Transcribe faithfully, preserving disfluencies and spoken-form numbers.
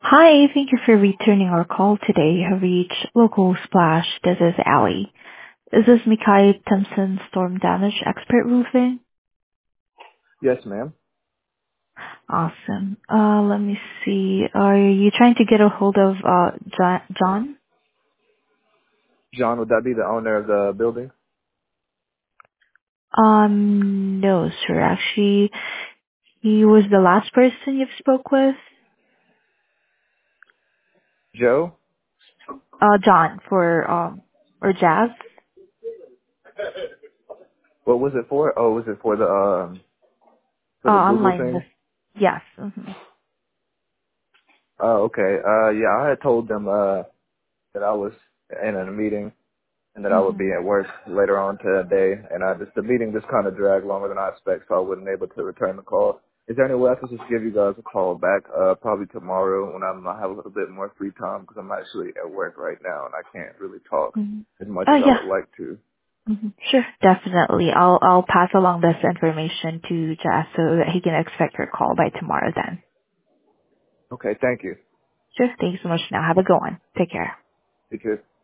Hi, thank you for returning our call today. You have reached Local Splash. This is Allie. Is this Mikai Thompson Storm Damage Expert Roofing? Yes, ma'am. Awesome. Uh, let me see. Are you trying to get a hold of uh Jo- John? John, would that be the owner of the building? Um, no, sir. Actually, he was the last person you've spoke with. Joe? Uh, John for um or Jazz. What was it for? Oh, was it for the um Uh, for the Google online. This. thing? Yes. Mm-hmm. Oh, okay. Uh yeah, I had told them uh that I was in a meeting and that I would be Mm-hmm. at work later on today, and I just the meeting just kind of dragged longer than I expect, so I wasn't able to return the call. Is there any way I could just give you guys a call back uh probably tomorrow when I'm, I have a little bit more free time because I'm actually at work right now and I can't really talk Mm-hmm. as much Oh as I yeah. would like to. Mhm. Sure, definitely. I'll I'll pass along this information to Jess so that he can expect your call by tomorrow then. Okay, thank you. Sure. Thanks so much now. Have a good one. Take care. You too.